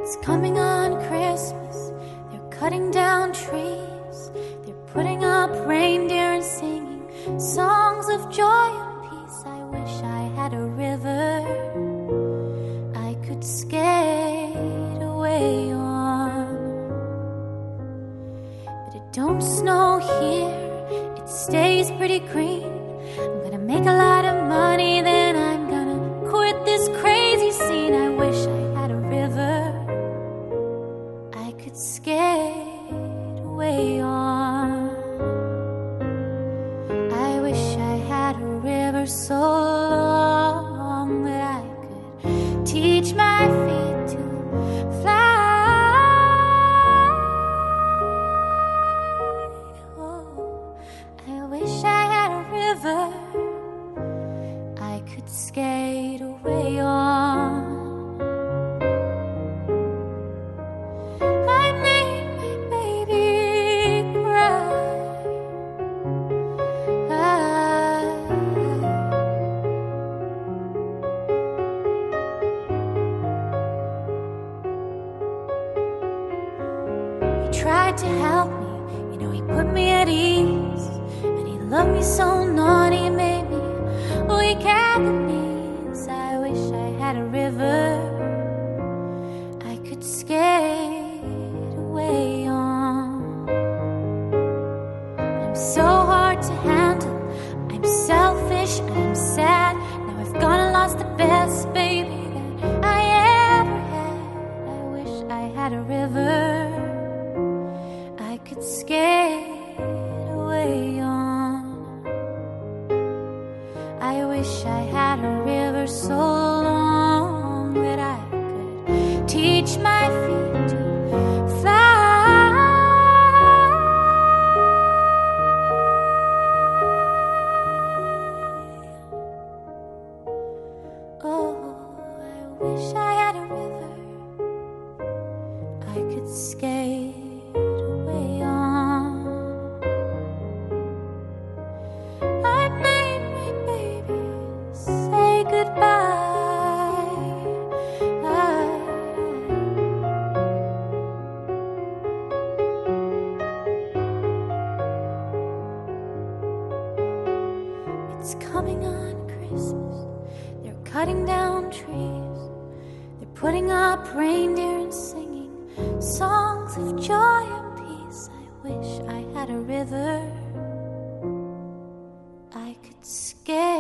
It's coming on Christmas. They're cutting down trees. They're putting up reindeer and singing songs of joy and peace. I wish I had a river I could skate away on. But it don't snow here. It stays pretty green. I'm gonna make a lot of money, then I'm gonna quit this crazy scene. I wish I had a river I could skate away on. I wish I had a river so long that I could teach my feet to fly. Oh, I wish I had a river I could skate away on. I made my baby cry. He tried to help me, you know, he put me at ease, and he loved me so naughty, he made me weak at the knees. I wish I had a river I could skate away on. I'm so hard to handle, I'm selfish and I'm sad. Now I've gone and lost the best baby that I ever had. I wish I had a river I could skate away on. I wish I had a river so long that I could teach my feet to fly. Oh, I wish I had a river I could skate away on. I made my baby say goodbye. It's coming on Christmas. They're cutting down trees. They're putting up reindeer and singing songs of joy and peace. I wish I had a river I could skate